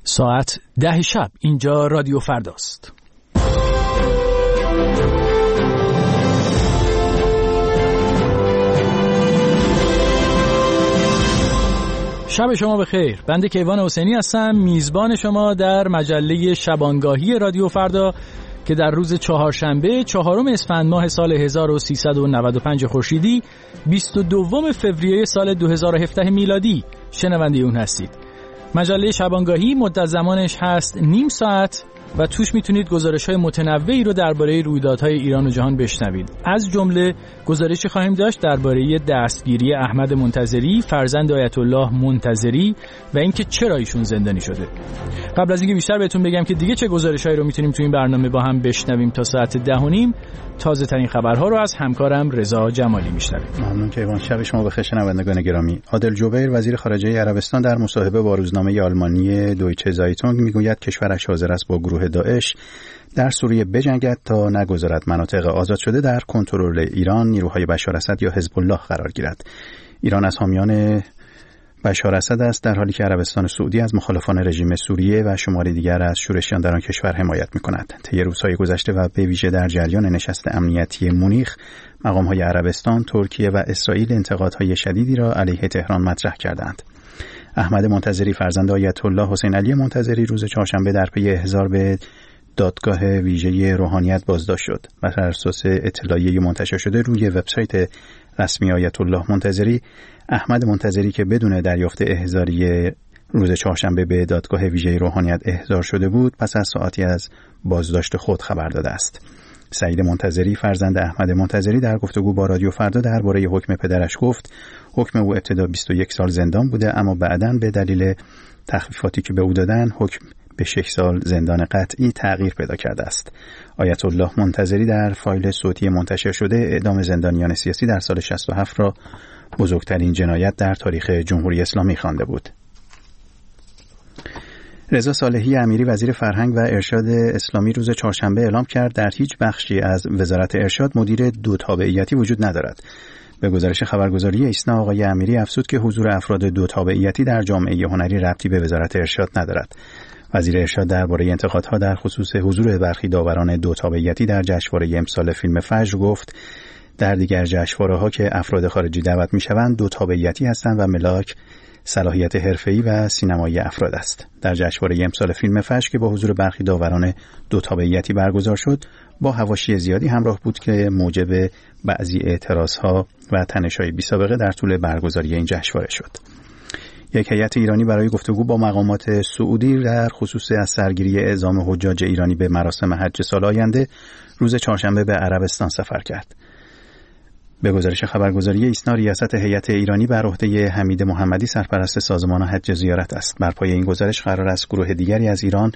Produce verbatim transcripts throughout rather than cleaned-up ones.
ساعت ده شب. اینجا رادیو فرداست. شب شما بخیر. بنده کیوان حسینی هستم، میزبان شما در مجله شبانگاهی رادیو فردا که در روز چهارشنبه چهارم اسفند ماه سال هزار و سیصد و نود و پنج خورشیدی بیست و دو فوریه سال دو هزار و هفده میلادی شنونده اون هستید. مجله شبانگاهی مدت زمانش هست نیم ساعت و توش میتونید گزارش‌های متنوعی رو درباره رویدادهای ایران و جهان بشنوید. از جمله گزارشی خواهیم داشت درباره دستگیری احمد منتظری، فرزند آیت الله منتظری و اینکه چرا ایشون زندانی شده. قبل از اینکه بیشتر بهتون بگم که دیگه چه گزارش‌هایی رو میتونیم تو این برنامه با هم بشنویم تا ساعت ده و نیم، تازه ترین خبرها رو از همکارم رضا جمالی میشنویم. ممنون کیوان. شب شما بخیر شنوندگان گرامی. عادل جبیر وزیر خارجه عربستان در مصاحبه با روزنامه آلمانی دویچه زایتونگ میگوید کشورش حاضر است با گروه داعش در سوریه بجنگد تا نگذارد مناطق آزاد شده در کنترل ایران، نیروهای بشار اسد یا حزب الله قرار گیرد. ایران از حامیان بشار اسد است، در حالی که عربستان سعودی از مخالفان رژیم سوریه و شماری دیگر از شورشیان در آن کشور حمایت می‌کند. طی روزهای گذشته و به ویژه در جریان نشست امنیتی مونیخ، مقام‌های عربستان، ترکیه و اسرائیل انتقادهای شدیدی را علیه تهران مطرح کردند. احمد منتظری فرزند آیت الله حسین علی منتظری روز چهارشنبه در پی احضار به دادگاه ویژه روحانیت بازداشت شد و بر اساس اطلاعیه منتشر شده روی وبسایت رسمی آیت الله منتظری، احمد منتظری که بدون دریافت احضاری روز چهارشنبه به دادگاه ویژه روحانیت احضار شده بود، پس از ساعتی از بازداشت خود خبر داده است. سعید منتظری فرزند احمد منتظری در گفتگو با رادیو فردا درباره حکم پدرش گفت حکم او ابتدا بیست و یک سال زندان بوده، اما بعداً به دلیل تخفیفاتی که به او دادن حکم به شش سال زندان قطعی تغییر پیدا کرده است. آیت الله منتظری در فایل صوتی منتشر شده اعدام زندانیان سیاسی در سال شصت و هفت را بزرگترین جنایت در تاریخ جمهوری اسلامی خوانده بود. رضا صالحی امیری وزیر فرهنگ و ارشاد اسلامی روز چهارشنبه اعلام کرد در هیچ بخشی از وزارت ارشاد مدیر دو تابعیتی وجود ندارد. به گزارش خبرگزاری ایسنا آقای امیری افزود که حضور افراد دو تابعیتی در جامعه هنری ربطی به وزارت ارشاد ندارد. وزیر ارشاد درباره انتقادها در خصوص حضور برخی داوران دو تابعیتی در جشنواره امسال فیلم فجر گفت در دیگر جشنواره‌ها که افراد خارجی دعوت می‌شوند دو تابعیتی هستند و ملاک صلاحیت حرفه‌ای و سینمایی افراد است. در جشنواره امسال فیلم فجر که با حضور برخی داوران دو تابعیتی برگزار شد، با حواشی زیادی همراه بود که موجب بعضی اعتراضها و تنش‌های بی‌سابقه در طول برگزاری این جشنواره شد. یک هیئت ایرانی برای گفتگو با مقامات سعودی در خصوص از سرگیری اعزام حجاج ایرانی به مراسم حج سال آینده روز چهارشنبه به عربستان سفر کرد. به گزارش خبرگزاری ایسنا ریاست هیئت ایرانی بر عهده حمید محمدی سرپرست سازمان حج زیارت است. بر پایه این گزارش قرار است گروه دیگری از ایران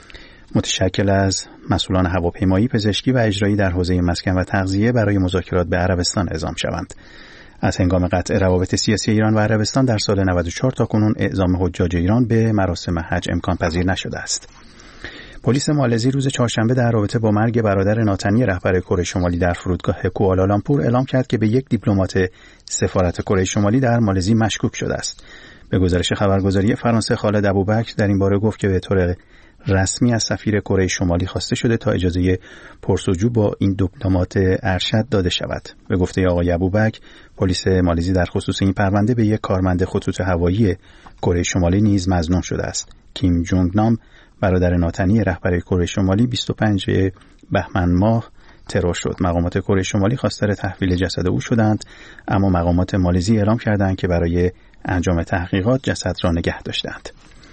متشکل از مسئولان هواپیمایی، پزشکی و اجرایی در حوزه مسکن و تغذیه برای مذاکرات به عربستان اعزام شوند. از هنگام قطع روابط سیاسی ایران و عربستان در سال نود و چهار تا کنون اعزام حجاج ایران به مراسم حج امکان پذیر نشده است. پلیس مالزی روز چهارشنبه در رابطه با مرگ برادر ناتنی رهبر کره شمالی در فرودگاه کوالالامپور اعلام کرد که به یک دیپلمات سفارت کره شمالی در مالزی مشکوک شده است. به گزارش خبرگزاری فرانسه خالد ابوبکر در این باره گفت که به طور رسمی از سفیر کره شمالی خواسته شده تا اجازه پرسجو با این دیپلمات ارشد داده شود. به گفته آقای ابوبکر، پلیس مالزی در خصوص این پرونده به یک کارمند خطوط هوایی کره شمالی نیز مظنون شده است. کیم جونگ نام برادر ناتنی رهبر کره شمالی بیست و پنجم بهمن ماه ترور شد. مقامات کره شمالی خواستار تحویل جسد او شدند، اما مقامات مالزی اعلام کردند که برای انجام تحقیقات جسد را نگه داشتند.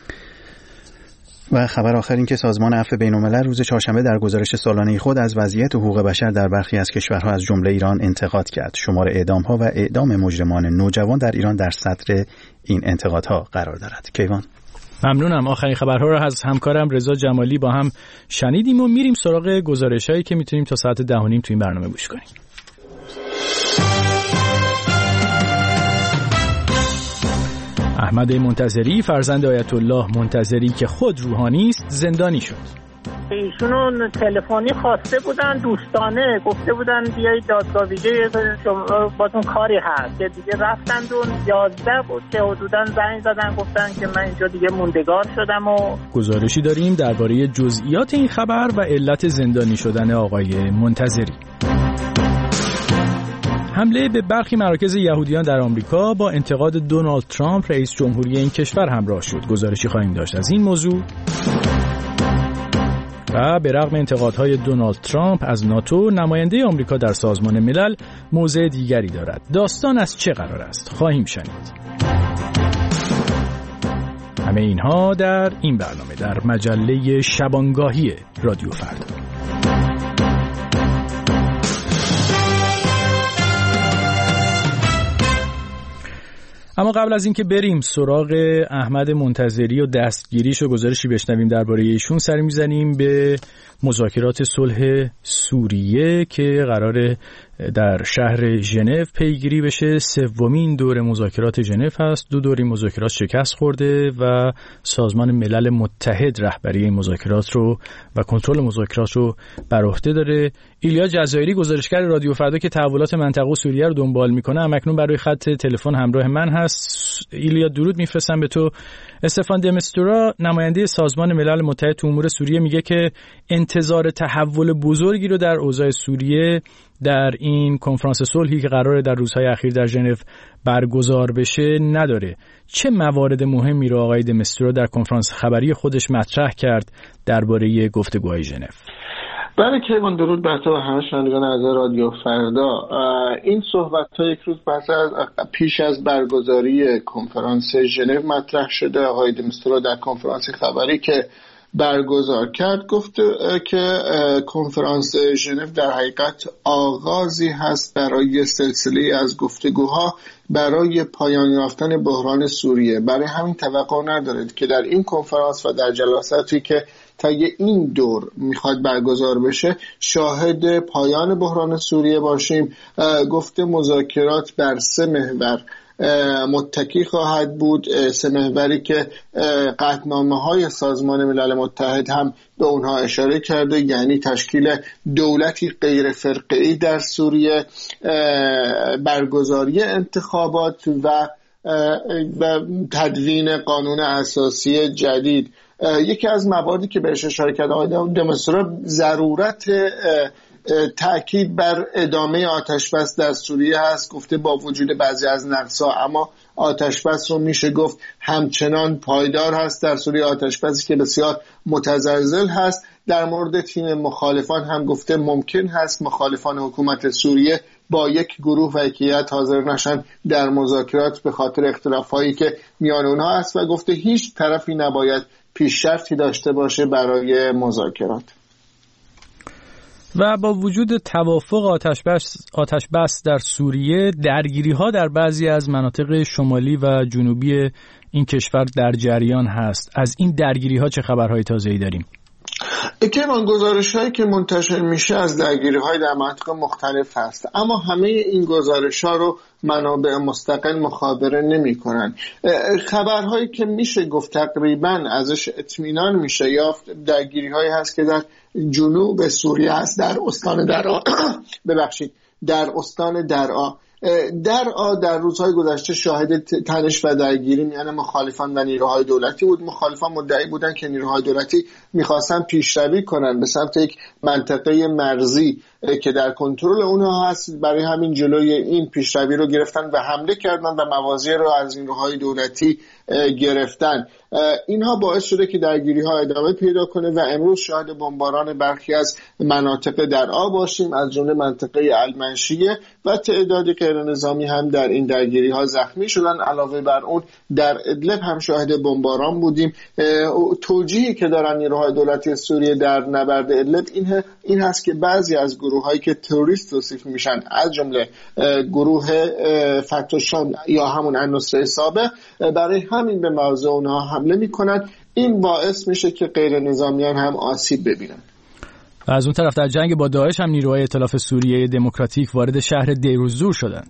و خبر آخر این که سازمان عفو بین‌الملل روز چهارشنبه در گزارش سالانه خود از وضعیت حقوق بشر در برخی از کشورها از جمله ایران انتقاد کرد. شمار اعدام‌ها و اعدام مجرمان نوجوان در ایران در صدر این انتقادها قرار دارد. کیوان. ممنونم. آخرین خبرها رو از همکارم رضا جمالی با هم شنیدیم و میریم سراغ گزارش‌هایی که میتونیم تا ساعت ده و نیم تو این برنامه گوش کنیم. احمد منتظری فرزند آیت الله منتظری که خود روحانی است زندانی شد. ایشونو تلفنی خواسته بودن، دوستانه گفته بودن بیایید دادگاه ویژه باتون کاری هست که دیگه رفتن دون یازده بود که حدوداً زنگ زدن گفتن که من اینجا دیگه موندگار شدم. و گزارشی داریم درباره جزئیات این خبر و علت زندانی شدن آقای منتظری. حمله به برخی مراکز یهودیان در آمریکا با انتقاد دونالد ترامپ رئیس جمهوری این کشور همراه شد. گزارشی خواهیم داشت از این موضوع. و به رغم انتقادهای دونالد ترامپ از ناتو، نماینده آمریکا در سازمان ملل موضع دیگری دارد. داستان از چه قرار است؟ خواهیم شنید. همه اینها در این برنامه در مجله شبانگاهی رادیو فردا. اما قبل از اینکه بریم سراغ احمد منتظری و دستگیریش و گزارشی بشنویم درباره ایشون، سر میزنیم به مذاکرات صلح سوریه که قراره در شهر ژنو پیگیری بشه. سومین دور مذاکرات ژنو هست. دو دوری مذاکرات شکست خورده و سازمان ملل متحد رهبری این مذاکرات رو و کنترل مذاکرات رو بر عهده داره. ایلیا جزایری گزارشگر رادیو فردا که تحولات منطقه و سوریه رو دنبال میکنه همکنون برای خط تلفن همراه من هست. ایلیا درود میفرستم به تو. استفان د میستورا نماینده سازمان ملل متحد تو امور سوریه میگه که انتظار تحول بزرگی رو در اوضاع سوریه در این کنفرانس صلحی که قراره در روزهای اخیر در ژنو برگزار بشه نداره. چه موارد مهمی رو آقای د میستورا در کنفرانس خبری خودش مطرح کرد درباره گفتگوهای ژنو؟ بله کیوان، درود بر تو و همه شنوندگان عزیز رادیو فردا. این صحبت‌ها یک روز پس از پیش از برگزاری کنفرانس ژنو مطرح شده. آقای د میستورا در کنفرانس خبری که برگزار کرد گفت که کنفرانس ژنو در حقیقت آغازی هست برای سلسله از گفتگوها برای پایان یافتن بحران سوریه. برای همین توقع ندارید که در این کنفرانس و در جلساتی که طی این دور میخواد برگزار بشه شاهد پایان بحران سوریه باشیم. گفته مذاکرات بر سه محور متکی خواهد بود، سه محوری که قطعنامه‌های سازمان ملل متحد هم به اونها اشاره کرده، یعنی تشکیل دولتی غیر فرقه‌ای در سوریه، برگزاری انتخابات و تدوین قانون اساسی جدید. یکی از مواردی که بهش اشاره کرده آقای د میستورا ضرورت تأکید بر ادامه آتشبس در سوریه هست. گفته با وجود بعضی از نقص‌ها اما آتشبس رو میشه گفت همچنان پایدار هست در سوریه، آتشبسی که بسیار متزلزل هست. در مورد تیم مخالفان هم گفته ممکن هست مخالفان حکومت سوریه با یک گروه و یکیت حاضر نشن در مذاکرات به خاطر اختلافایی که میان اونها هست و گفته هیچ طرفی نباید پیشرفتی داشته باشه برای مذاکرات. و با وجود توافق آتش بس, آتش بس در سوریه، درگیری‌ها در بعضی از مناطق شمالی و جنوبی این کشور در جریان هست. از این درگیری‌ها چه خبرهای تازه‌ای داریم؟ اکیمان گزارش‌هایی که منتشر میشه از درگیری‌های در مناطق مختلف هست، اما همه این گزارش‌ها رو منابع مستقل مخابره نمی‌کنن. خبرهایی که میشه گفت تقریباً ازش اطمینان میشه یافت درگیری‌هایی هست که در جنوب سوریه هست، در استان درعا ببخشید در استان درعا درعا در روزهای گذشته شاهد تنش و درگیری میان مخالفان و نیروهای دولتی بود. مخالفان مدعی بودن که نیروهای دولتی میخواستن پیشروی کنن به سمت یک منطقه مرزی که در کنترل اونها هست. برای همین جلوی این پیشروی رو گرفتن و حمله کردن و مواضع رو از نیروهای دولتی گرفتن. اینها باعث شده که درگیری ها ادامه پیدا کنه و امروز شاهد بمباران برخی از مناطق درعا باشیم، از جمله منطقه المنشیه، و تعدادی غیر نظامی هم در این درگیری ها زخمی شدن. علاوه بر اون در ادلب هم شاهد بمباران بودیم. توجیهی که دارن نیروهای دولتی سوریه در نبرد ادلب این این هست که بعضی از گروه هایی که تروریست توصیف میشن، از جمله گروه فتح شام یا همون النصره سابق، برای همین به موضع اونها حمله میکنن. این باعث میشه که غیر نظامیان هم آسیب ببینن. و از اون طرف در جنگ با داعش هم نیروهای ائتلاف سوریه دموکراتیک وارد شهر دیروزور شدند.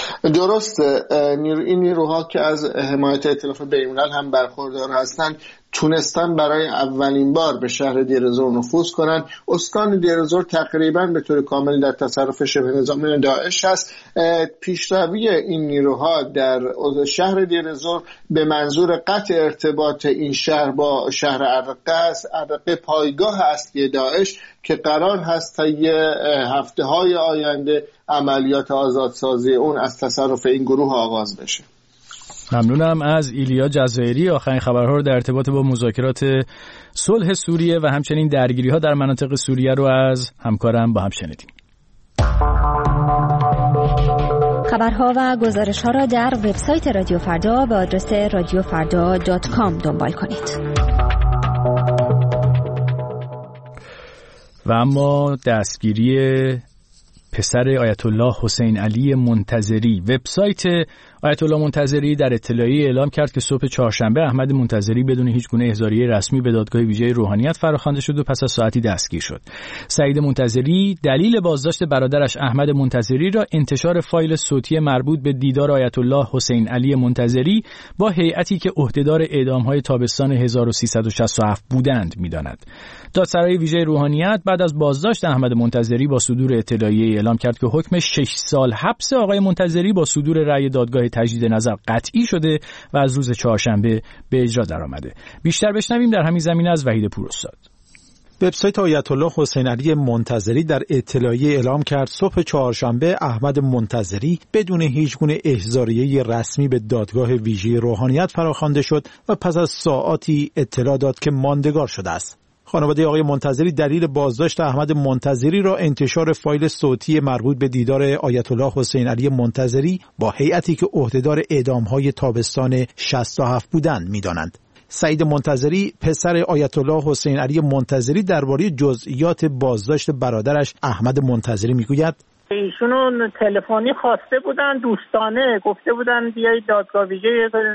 درسته، این نیروها که از حمایت ائتلاف بین‌الملل هم برخوردار هستند تونستن برای اولین بار به شهر دیرزور نفوذ کنن. استان دیرزور تقریبا به طور کامل در تصرف شبه نظامی داعش است. پیشروی این نیروها در شهر دیرزور به منظور قطع ارتباط این شهر با شهر ارقه است. ارقه پایگاه اصلی داعش که قرار هست تا یه هفته های آینده عملیات آزادسازی اون از تصرف این گروه آغاز بشه. ممنونم از ایلیا جزایری. آخرین خبرها رو در ارتباط با مذاکرات صلح سوریه و همچنین درگیری‌ها در مناطق سوریه رو از همکارم با هم شنیدیم. خبرها و گزارش‌ها را در وبسایت رادیو فردا به آدرس رادیو فردا دات کام دنبال کنید. و اما دستگیری پسر آیت الله حسین علی منتظری. وبسایت آیت الله منتظری در اطلاعیه اعلام کرد که صبح چهارشنبه احمد منتظری بدون هیچ گونه احضاریه رسمی به دادگاه ویژه روحانیت فراخوانده شد و پس از ساعتی دستگیر شد. سعید منتظری دلیل بازداشت برادرش احمد منتظری را انتشار فایل صوتی مربوط به دیدار آیت الله حسین علی منتظری با هیئتی که عهدهدار اعدام‌های تابستان هزار و سیصد و شصت و هفت بودند می‌داند. دادسرای ویژه روحانیت بعد از بازداشت احمد منتظری با صدور اطلاعیه اعلام کرد که حکم شش سال حبس آقای منتظری با صدور رأی دادگاه تجدید نظر قطعی شده و از روز چهارشنبه به اجرا درآمده. بیشتر بشنویم در همین زمینه از وحید پوراستاد. وبسایت آیت الله حسین علی منتظری در اطلاعیه اعلام کرد صبح چهارشنبه احمد منتظری بدون هیچ گونه احضاریه رسمی به دادگاه ویژه روحانیت فراخوانده شد و پس از ساعاتی اطلاع داد که ماندگار شده است. خانواده آقای منتظری دلیل بازداشت احمد منتظری را انتشار فایل صوتی مربوط به دیدار آیت الله حسین علی منتظری با هیئتی که عهدهدار اعدام‌های تابستان شصت و هفت بودند می‌دانند. سعید منتظری پسر آیت الله حسین علی منتظری درباره جزئیات بازداشت برادرش احمد منتظری می‌گوید: ایشونو تلفنی خواسته بودن، دوستانه گفته بودن بیایید دادگاه ویژه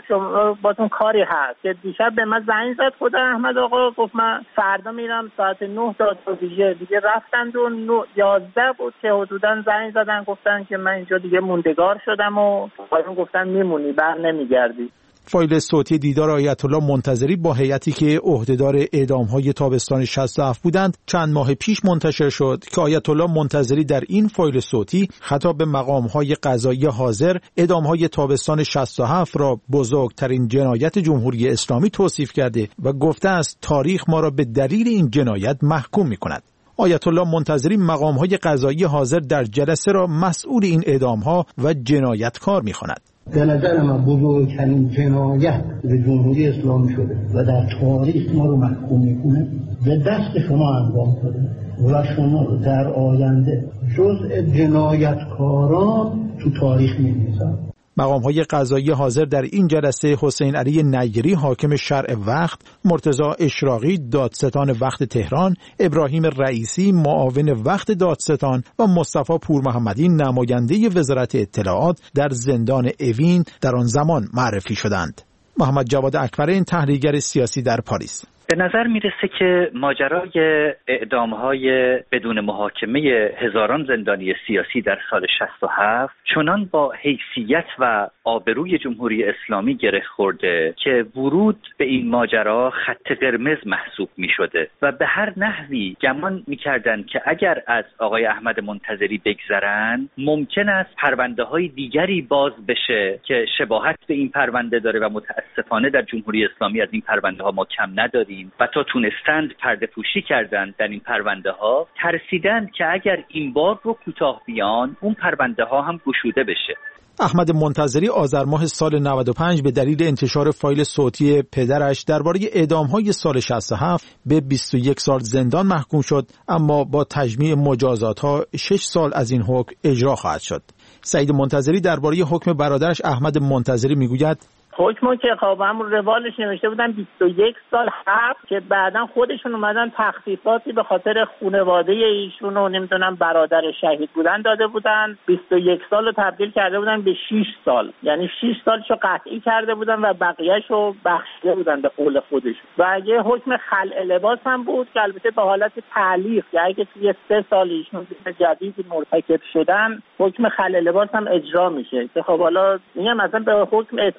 شما باتون کاری هست. که دیشب به من زنگ زد خود احمد آقا، گفت من فردا میرم ساعت نه دادگاه ویژه. دیگه رفتند و یازده بود که حدودا زنگ زدن گفتن که من اینجا دیگه موندگار شدم و آقایون گفتن میمونی بر نمیگردی. فایل صوتی دیدار آیت الله منتظری با هیئتی که عهدهدار اعدام‌های تابستان شصت و هفت بودند چند ماه پیش منتشر شد که آیت الله منتظری در این فایل صوتی خطاب به مقام‌های قضایی حاضر اعدام‌های تابستان شصت و هفت را بزرگترین جنایت جمهوری اسلامی توصیف کرده و گفته است تاریخ ما را به دلیل این جنایت محکوم می‌کند. آیت الله منتظری مقام‌های قضایی حاضر در جلسه را مسئول این اعدام‌ها و جنایتکار می‌خواند. به نظر من بزرگترین جنایت به جمهوری اسلامی شده و در تاریخ ما رو محکوم میکنه به دست شما انجام شده و شما در آینده جزء جنایتکاران تو تاریخ می‌نویسن. مقام‌های قضایی حاضر در این جلسه حسین علی نیری حاکم شرع وقت، مرتضی اشراقی دادستان وقت تهران، ابراهیم رئیسی معاون وقت دادستان و مصطفی پورمحمدی نماینده وزارت اطلاعات در زندان اوین در آن زمان معرفی شدند. محمد جواد اکبرین تحلیلگر سیاسی در پاریس: به نظر میرسه که ماجرای اعدام‌های بدون محاکمه هزاران زندانی سیاسی در سال شصت و هفت چنان با حیثیت و آبروی جمهوری اسلامی گره خورده که ورود به این ماجرا خط قرمز محسوب می‌شده و به هر نحوی گمان می‌کردند که اگر از آقای احمد منتظری بگذرن ممکن است پرونده‌های دیگری باز بشه که شباهت به این پرونده داره و متأسفانه در جمهوری اسلامی از این پرونده‌ها ما کم نداریم و تا تونستند پرده پوشی کردند در این پرونده ها، ترسیدند که اگر این بار رو کوتاه بیان اون پرونده ها هم گشوده بشه. احمد منتظری آذر ماه سال نود و پنج به دلیل انتشار فایل صوتی پدرش درباره اعدام‌های سال شصت و هفت به بیست و یک سال زندان محکوم شد، اما با تجمیع مجازات‌ها شش سال از این حکم اجرا خواهد شد. سعید منتظری درباره حکم برادرش احمد منتظری میگوید: حکمو که خب همون روالش نوشته بودن بیست و یک سال حبس که بعدا خودشون اومدن تخفیفاتی به خاطر خانواده ایشون و نمیدونم برادر شهید بودن داده بودن. بیست و یک سال رو تبدیل کرده بودن به شش سال، یعنی شش سالشو قطعی کرده بودن و بقیه‌شو بخشیده بودن به قول خودشون. و یه حکم خلع لباس هم بود که البته به حالت تعلیق، یعنی که توی سه سال ایشون جدید مرتکب شدن حکم خلع لباس هم اجرا میشه که خب حالا میگم مثلا به حکم اعتراض شده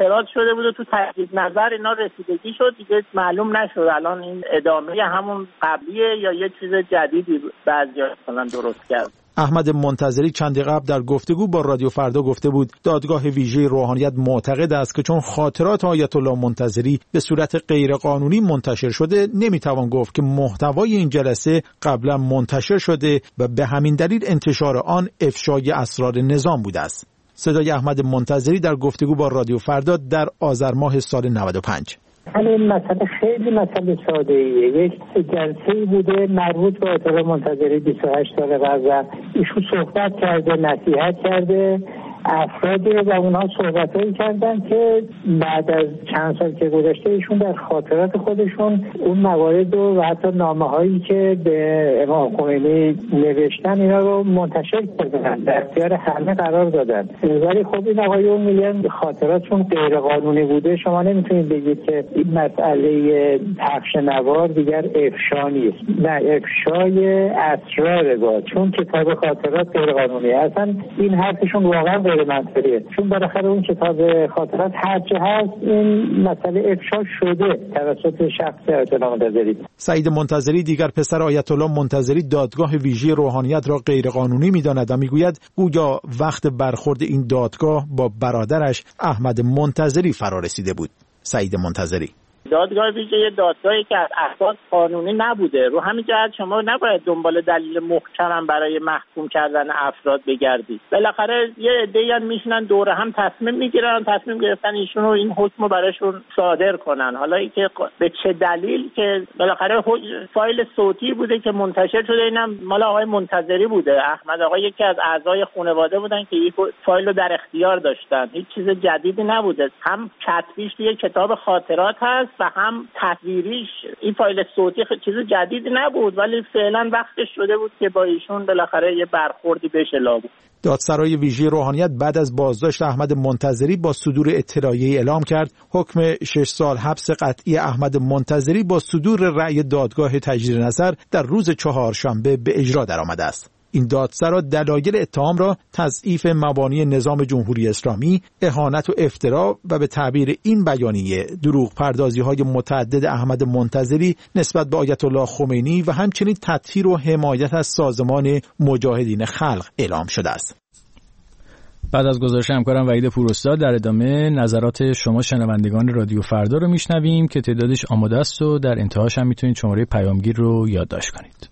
شده بود و تو تجدید نظر اینا رسیدگی شد، دیگه معلوم نشد الان این ادامه همون قبلیه یا یه چیز جدیدی بعضیا مثلا درست کرد. احمد منتظری چندی قبل در گفتگو با رادیو فردا گفته بود دادگاه ویژه روحانیت معتقد است که چون خاطرات آیت الله منتظری به صورت غیرقانونی منتشر شده نمیتوان گفت که محتوای این جلسه قبلا منتشر شده و به همین دلیل انتشار آن افشای اسرار نظام بوده است. صدای احمد منتظری در گفتگو با رادیو فردا در آذر ماه سال نود و پنج. این مسئله خیلی مسئله ساده ایه. یک جلسه‌ای بوده مربوط به آیت الله منتظری بیست و هشت سال قبل. ایشون صحبت کرده، نصیحت کرده، افرادی رو با اونها صحبتایی کردن که بعد از چند سال که گذشته ایشون در خاطرات خودشون اون موارد و حتی نامه‌هایی که به امام خمینی نوشتن اینا رو منتشر کردن، در اختیار همه قرار دادن. ولی خب این آقایون میگن خاطراتشون غیر قانونی بوده. شما نمیتونید بگید که این مسئله پخش نوار دیگر افشا نیست. نه، افشای اسرار با، چون کتاب خاطرات غیر قانونی اصلا این حرفشون واقعا غیر منطقیه، چون بالاخره اون کتاب خاطرات هرچه هست این مسئله افشا شده توسط شخص آیت الله منتظری. سعید منتظری دیگر پسر آیت الله منتظری دادگاه ویژه روحانیت را غیرقانونی می‌داند و میگوید گویا وقت برخورد این دادگاه با برادرش احمد منتظری فرا رسیده بود. سعید منتظری: دادگاه ویژه یه دادگاهی که از اساس قانونی نبوده. رو همین جهت شما نباید دنبال دلیل محکم برای محکوم کردن افراد بگردید. بالاخره یه عده‌ای هم میشنن دوره هم تصمیم میگیرن، تصمیم گرفتن ایشون رو این حکم رو براشون صادر کنن. حالا اینکه به چه دلیل، که بالاخره فایل صوتی بوده که منتشر شده، اینم مال آقای منتظری بوده. احمد آقا یکی از اعضای خانواده بودن که این فایل رو در اختیار داشتن. هیچ چیز جدیدی نبوده. هم کتبیش توی کتاب خاطرات هست و هم تصویریش. این فایل صوتی چیز جدیدی نبود، ولی فعلا وقتش شده بود که با ایشون بالاخره یه برخوردی بشه لابد. دادسرای ویژه روحانیت بعد از بازداشت احمد منتظری با صدور اطلاعیه اعلام کرد حکم شش سال حبس قطعی احمد منتظری با صدور رأی دادگاه تجدید نظر در روز چهارشنبه به اجرا درآمده است. این دادسرا دلایل اتهام را تضعیف مبانی نظام جمهوری اسلامی، اهانت و افترا و به تعبیر این بیانیه دروغ پردازی های متعدد احمد منتظری نسبت به آیت الله خمینی و همچنین تطهیر و حمایت از سازمان مجاهدین خلق اعلام شده است. بعد از گزارش همکارم وحید پوراستاد در ادامه نظرات شما شنوندگان رادیو فردا رو میشنویم که تعدادش آماده است و در انتهاش هم میتونید شماره پیامگیر رو یادداشت کنید.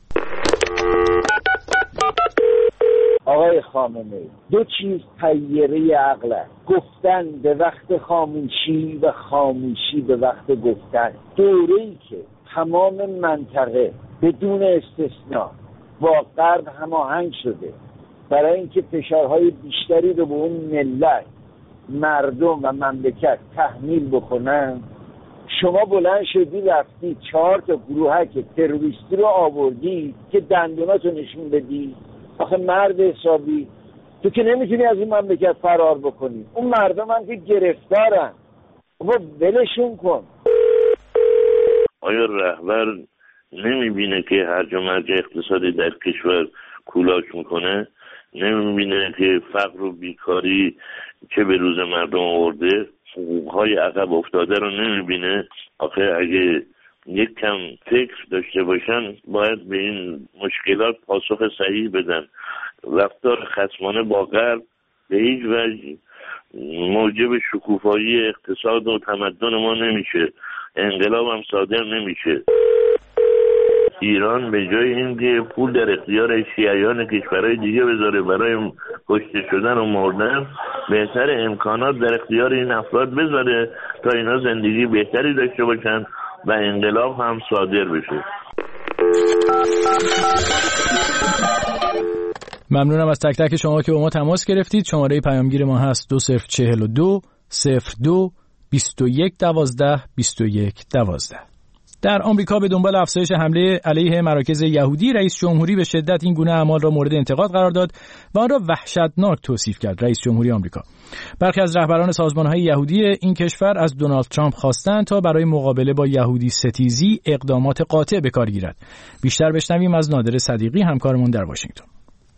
آقای خامنه‌ای، دو چیز طیاره عقل است: گفتن به وقت خاموشی و خاموشی به وقت گفتن. دوره‌ای که تمام منطقه بدون استثناء با غرب هماهنگ شده برای اینکه فشارهای بیشتری رو به اون ملت، مردم و مملکت تحمیل بکنن، شما بلند شدی رفتی چهار تا گروهک تروریستی رو آوردی که دندوناتو نشون بدی. آخه مرد حسابی، تو که نمیتونی از این مملکت فرار بکنی. اون مردم هم که گرفتارن، بابا ولشون کن. آیا رهبر نمیبینه که هرج و مرج اقتصادی در کشور کولاک میکنه؟ نمیبینه که فقر و بیکاری که به روز مردم آورده؟ حقوقهای عقب افتاده رو نمیبینه؟ آخه اگه یک کم فکر داشته باشن باید به این مشکلات پاسخ صحیح بدن. رفتار خصمانه با غرب به هیچ وجه موجب شکوفایی اقتصاد و تمدن ما نمیشه، انقلاب هم صادر نمیشه. ایران به جای اینکه پول در اختیار شیعیان کشورهای دیگه بذاره برای کشته شدن و مردن، بهتر امکانات در اختیار این افراد بذاره تا اینا زندگی بهتری داشته باشن و انقلاب هم صادر بشه. ممنونم از تک تک شما که با ما تماس گرفتید. شماره پیامگیر ما هست دو صفر چهل و دو صفر دو بیست و یک دوازده بیست و یک دوازده. در آمریکا به دنبال افزایش حمله علیه مراکز یهودی، رئیس جمهوری به شدت این گونه اعمال را مورد انتقاد قرار داد و آن را وحشتناک توصیف کرد. رئیس جمهوری آمریکا: برخی از رهبران سازمان‌های یهودی این کشور از دونالد ترامپ خواستند تا برای مقابله با یهودی ستیزی اقدامات قاطع به کار گیرد. بیشتر بشنویم از نادر صدیقی، همکارمون در واشنگتن.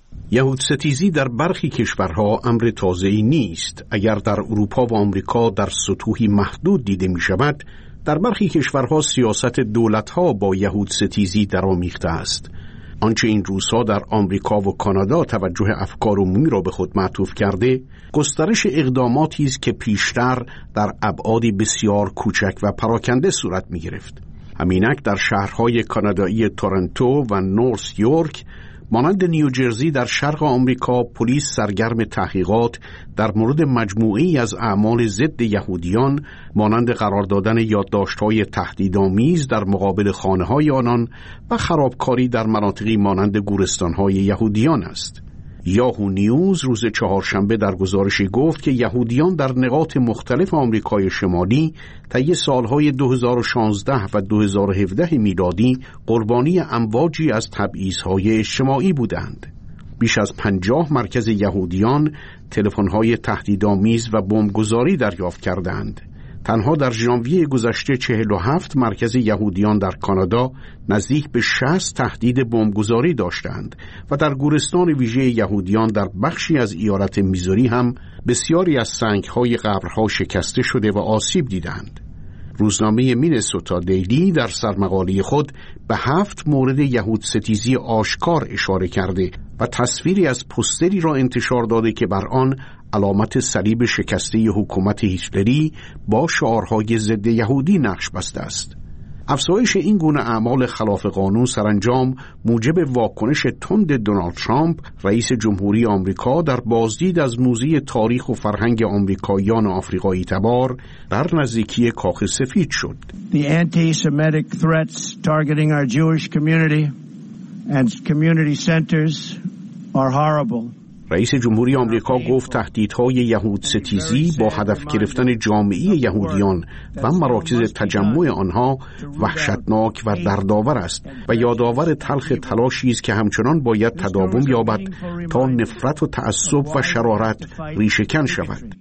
یهود ستیزی در برخی کشورها امر تازه‌ای نیست. اگر در اروپا و آمریکا در سطوحی محدود دیده می شود، در برخی کشورها سیاست دولت‌ها با یهود ستیزی درآمیخته است. آنچه این روزها در آمریکا و کانادا توجه افکار عمومی را به خود معطوف کرده، گسترش اقداماتی است که پیشتر در ابعادی بسیار کوچک و پراکنده صورت می گرفت. همینک در شهرهای کانادایی تورنتو و نورث یورک مانند نیوجرسی در شرق آمریکا، پلیس سرگرم تحقیقات در مورد مجموعه‌ای از اعمال ضد یهودیان مانند قرار دادن یادداشت‌های تهدیدآمیز در مقابل خانه‌های آنان و خرابکاری در مناطقی مانند گورستان‌های یهودیان است. یاهو نیوز روز چهارشنبه در گزارشی گفت که یهودیان در نقاط مختلف آمریکای شمالی طی سالهای دو هزار و شانزده و دو هزار و هفده میلادی قربانی امواجی از تبعیض‌های اجتماعی بودند. بیش از پنجاه مرکز یهودیان تلفن‌های تهدیدآمیز و بمبگذاری دریافت کردند. تنها در ژانویه گذشته چهل و هفت مرکز یهودیان در کانادا نزدیک به شصت تهدید بمبگذاری داشتند و در گورستان ویژه یهودیان در بخشی از ایالت میزوری هم بسیاری از سنگ‌های قبرها شکسته شده و آسیب دیدند. روزنامه مینسوتا دیلی در سرمقاله خود به هفت مورد یهود ستیزی آشکار اشاره کرده و تصویری از پوستری را انتشار داده که بر آن علامت صلیب شکسته حکومت هیتلری با شعارهای ضد یهودی نقش بسته است. افزایش این گونه اعمال خلاف قانون سرانجام موجب واکنش تند دونالد ترامپ رئیس جمهوری آمریکا در بازدید از موزه تاریخ و فرهنگ آمریکاییان آفریقایی تبار در نزدیکی کاخ سفید شد. The anti-Semitic threats targeting our Jewish community and community centers are horrible. رئیس جمهوری آمریکا گفت تهدیدهای یهود ستیزی با هدف گرفتن جامعه یهودیان و مراکز تجمع آنها وحشتناک و دردآور است و یادآور تلخ تلاشی است که همچنان باید تداوم یابد تا نفرت و تعصب و شرارت ریشه‌کن شود.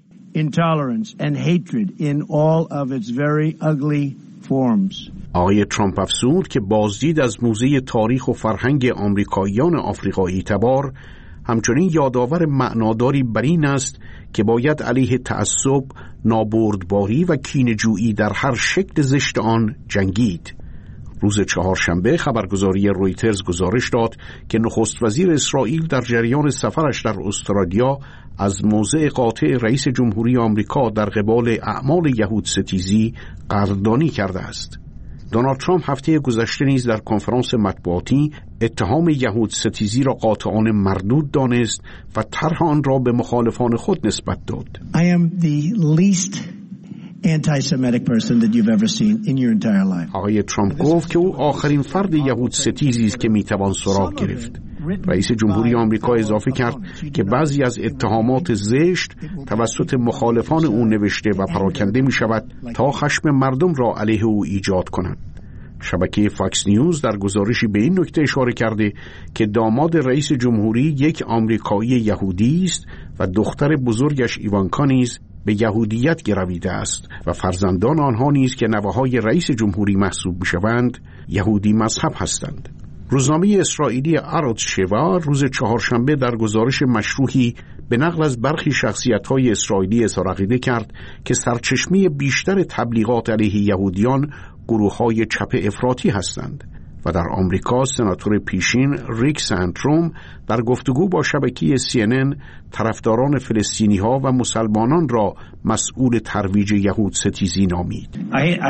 آقای ترامپ افزود که بازدید از موزه تاریخ و فرهنگ آمریکاییان آفریقایی تبار همچنین یادآور معناداری بر این است که باید علیه تعصب، نابردباری و کینه‌جویی در هر شکل زشت آن جنگید. روز چهارشنبه خبرگزاری رویترز گزارش داد که نخست وزیر اسرائیل در جریان سفرش در استرالیا از موضع قاطع رئیس جمهوری آمریکا در قبال اعمال یهود ستیزی قدردانی کرده است. دونالد ترامپ هفته گذشته نیز در کنفرانس مطبوعاتی اتهام یهود ستیزی را قاطعانه مردود دانست و طرح آن را به مخالفان خود نسبت داد. I am the least anti-Semitic person that you've ever seen in your entire life. آقای ترامپ گفت که او آخرین فرد یهود ستیزی است که میتوان سراغ گرفت. رئیس جمهوری آمریکا اضافه کرد که بعضی از اتهامات زشت توسط مخالفان او نوشته و پراکنده می شود تا خشم مردم را علیه او ایجاد کند. شبکه فاکس نیوز در گزارشی به این نکته اشاره کرده که داماد رئیس جمهوری یک آمریکایی یهودی است و دختر بزرگش ایوانکا نیز به یهودیت گرویده است و فرزندان آنها نیز که نوه‌های رئیس جمهوری محسوب می‌شوند یهودی مذهب هستند. روزنامه اسرائیلی آرتس شوا روز چهارشنبه در گزارش مشروحی به نقل از برخی شخصیت‌های اسرائیلی اظهار عقیده کرد که سرچشمه بیشتر تبلیغات علیه یهودیان گروه‌های چپ افراطی هستند و در آمریکا سناتور پیشین ریک سنتروم در گفتگو با شبکه سی ان ان طرفداران فلسطینی‌ها و مسلمانان را مسئول ترویج یهود ستیزی نامید.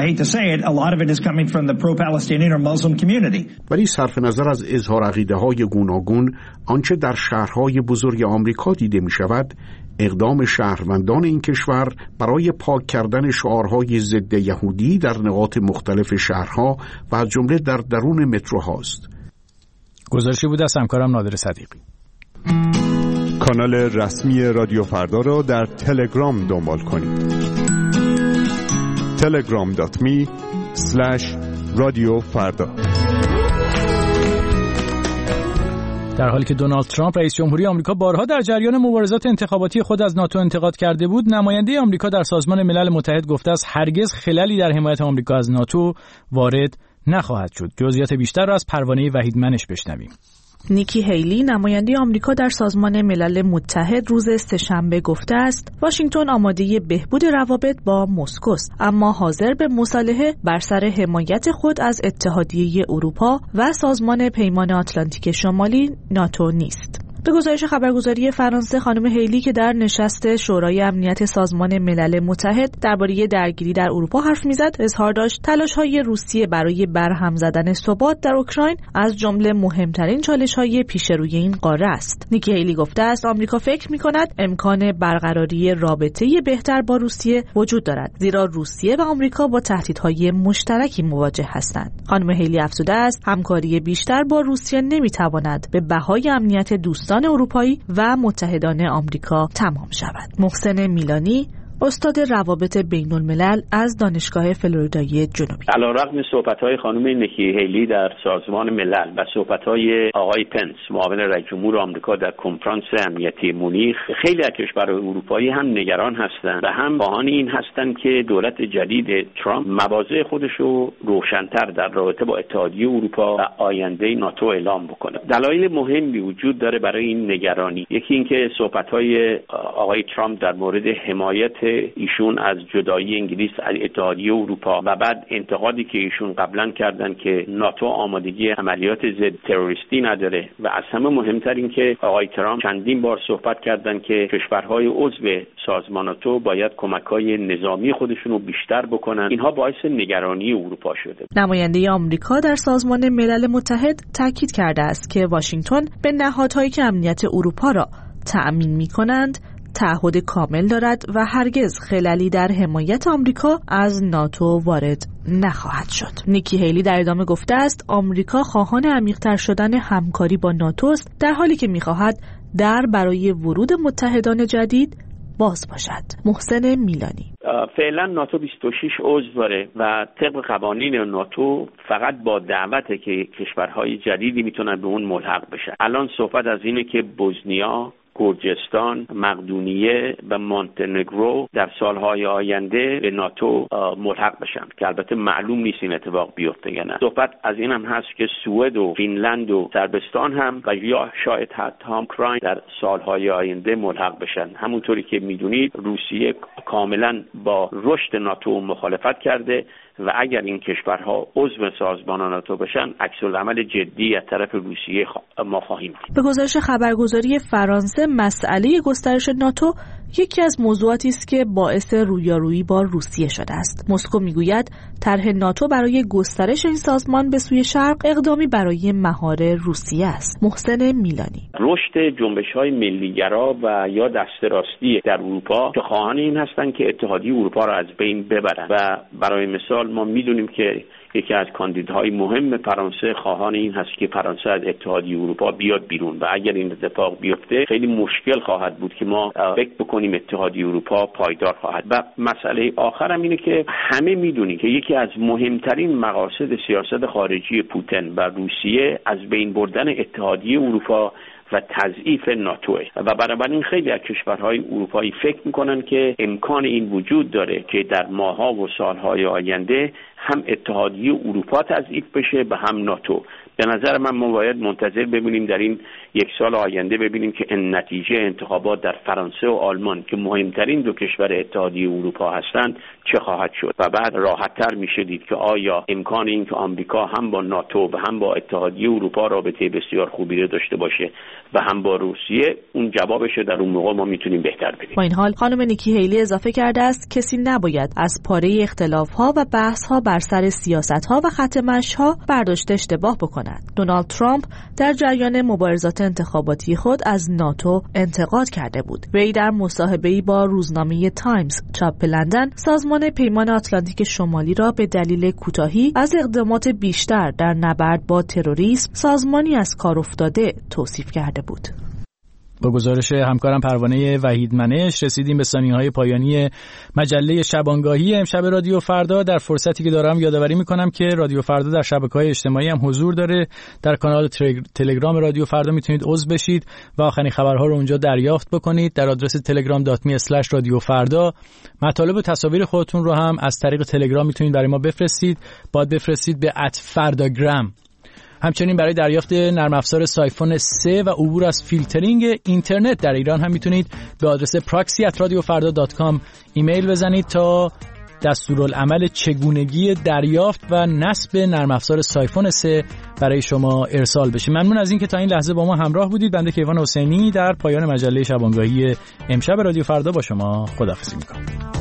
ولی صرف نظر از اظهار عقیده‌های گوناگون آنچه در شهرهای بزرگ آمریکا دیده می‌شود، اقدام شهروندان این کشور برای پاک کردن شعارهای ضد یهودی در نقاط مختلف شهرها و از جمله در درون متروهاست. گزارشی بود از همکارم نادر صدیقی. کانال رسمی رادیو فردا را در تلگرام دنبال کنید. تلگرام دات می اسلش رادیو فردا. در حالی که دونالد ترامپ رئیس جمهوری آمریکا بارها در جریان مبارزات انتخاباتی خود از ناتو انتقاد کرده بود، نماینده آمریکا در سازمان ملل متحد گفته است هرگز خللی در حمایت آمریکا از ناتو وارد نخواهد شد. جزئیات بیشتر را از پروانه وحیدمنش بشنویم. نیکی هیلی نماینده آمریکا در سازمان ملل متحد روز سه‌شنبه گفته است واشنگتن آماده بهبود روابط با مسکو است، اما حاضر به مصالحه بر سر حمایت خود از اتحادیه اروپا و سازمان پیمان آتلانتیک شمالی ناتو نیست. به گزارش خبرگزاری فرانسه، خانم هیلی که در نشست شورای امنیت سازمان ملل متحد درباره درگیری در اروپا حرف میزد، اظهار داشت تلاش‌های روسیه برای برهم زدن ثبات در اوکراین از جمله مهمترین چالش‌های پیش روی این قاره است. نیکی هیلی گفته است آمریکا فکر می‌کند امکان برقراری رابطه بهتر با روسیه وجود دارد، زیرا روسیه و آمریکا با تهدیدهای مشترکی مواجه هستند. خانم هیلی افزوده است همکاری بیشتر با روسیه نمی‌تواند به بهای امنیت دوستان اروپایی و متحدان آمریکا تمام شود. محسن میلانی، استاد روابط بین الملل از دانشگاه فلوریدای جنوبی: علیرغم صحبت‌های خانم نیکی هیلی در سازمان ملل و صحبت‌های آقای پنس معاون رئیس جمهور آمریکا در کنفرانس امنیتی مونیخ، خیلی از کشورهای اروپایی هم نگران هستند و هم خواهان این هستند که دولت جدید ترامپ مواضع خودش رو روشن‌تر در رابطه با اتحادیه اروپا و آینده ناتو اعلام بکنه. دلایل مهمی وجود داره برای این نگرانی. یکی اینکه صحبت‌های آقای ترامپ در مورد حمایت ایشون از جدایی انگلیس از اتحادیه اروپا و بعد انتقادی که ایشون قبلا کردن که ناتو آمادگی عملیات ضد تروریستی نداره و از همه مهمتر این که آقای ترامپ چندین بار صحبت کردن که کشورهای عضو سازمان ناتو باید کمک‌های نظامی خودشون رو بیشتر بکنن. اینها باعث نگرانی اروپا شده. نماینده آمریکا در سازمان ملل متحد تاکید کرده است که واشنگتن به نهادهایی که امنیت اروپا را تأمین می‌کنند تعهد کامل دارد و هرگز خللی در حمایت آمریکا از ناتو وارد نخواهد شد. نیکی هیلی در ادامه گفته است آمریکا خواهان عمیق‌تر شدن همکاری با ناتو است، در حالی که می‌خواهد در برای ورود متحدان جدید باز باشد. محسن میلانی: فعلا ناتو بیست و شش عضو داره و طبق قوانین ناتو فقط با دعوته که کشورهای جدیدی میتونن به اون ملحق بشن. الان صحبت از اینه که بوسنیا، گرجستان، مقدونیه و مونتنگرو در سالهای آینده به ناتو ملحق بشن که البته معلوم نیست این اتفاق بیفته یا نه. صحبت از این هم هست که سوئد و فینلند و صربستان هم و یا شاید حتی اوکراین در سالهای آینده ملحق بشن. همونطوری که میدونید روسیه کاملا با رشد ناتو مخالفت کرده و اگر این کشورها عضو سازمان ناتو بشن عکس‌العمل جدی از طرف روسیه ما خواهیم دید. به گزارش خبرگزاری فرانسه، مسئله گسترش ناتو یکی از موضوعاتی است که باعث رویارویی با روسیه شده است. مسکو میگوید طرح ناتو برای گسترش این سازمان به سوی شرق اقدامی برای مهار روسیه است. محسن میلانی: رشد جنبش‌های ملی‌گرا و یا دست راستی در اروپا که خواهان این هستند که اتحادیه اروپا را از بین ببرند و برای مثال ما میدونیم که یکی از کاندیداهای مهم فرانسه خواهان این هست که فرانسه از اتحادیه اروپا بیاد بیرون و اگر این اتفاق بیفته خیلی مشکل خواهد بود که ما فکر بکنیم اتحادیه اروپا پایدار خواهد. و مسئله آخر هم اینه که همه میدونیم که یکی از مهمترین مقاصد سیاست خارجی پوتین و روسیه از بین بردن اتحادیه اروپا و تضعیف ناتوه و بنابراین خیلی از کشورهای اروپایی فکر میکنن که امکان این وجود داره که در ماه‌ها و سالهای آینده هم اتحادیه اروپا تضعیف بشه و هم ناتو. به نظر من ما باید منتظر ببینیم در این یک سال آینده ببینیم که این نتیجه انتخابات در فرانسه و آلمان که مهمترین دو کشور اتحادیه اروپا هستند چه خواهد شد و بعد راحت‌تر میشه دید که آیا امکان این که آمریکا هم با ناتو و هم با اتحادیه اروپا رابطه بسیار خوبی رو داشته باشه و هم با روسیه، اون جوابش در اون موقع ما میتونیم بهتر بدیم. با این حال خانم نیکی هیلی اضافه کرده است کسی نباید از پاره اختلاف‌ها و بحث‌ها بر سر سیاست‌ها و خط مشی‌ها برداشت اشتباه بکند. دونالد ترامپ در جریان مبارزات انتخاباتی خود از ناتو انتقاد کرده بود. وی در مصاحبه‌ای با روزنامه تایمز چاپ لندن سازمان پیمان آتلانتیک شمالی را به دلیل کوتاهی از اقدامات بیشتر در نبرد با تروریسم سازمانی از کار افتاده توصیف کرده بود. با گزارش همکارم پروانه وحیدمنش رسیدیم به ثانیه‌های پایانی مجله شبانگاهی امشب رادیو فردا. در فرصتی که دارم یادآوری می‌کنم که رادیو فردا در شبکه‌های اجتماعی هم حضور داره. در کانال تلگرام رادیو فردا میتونید عضو بشید و آخرین خبرها رو اونجا دریافت بکنید. در آدرس تلگرام دات می اسلش رادیو فردا مطالب و تصاویر خودتون رو هم از طریق تلگرام میتونید برای ما بفرستید. باید بفرستید به ات فرداگرام. همچنین برای دریافت نرم افزار سایفون سه و عبور از فیلترینگ اینترنت در ایران هم میتونید به آدرس پراکسی ات رادیو فردا دات کام ایمیل بزنید تا دستورالعمل چگونگی دریافت و نصب نرم افزار سایفون سه برای شما ارسال بشه. ممنون از اینکه تا این لحظه با ما همراه بودید. بنده کیوان حسینی در پایان مجله شبانگاهی امشب رادیو فردا با شما خداحافظی میکنم.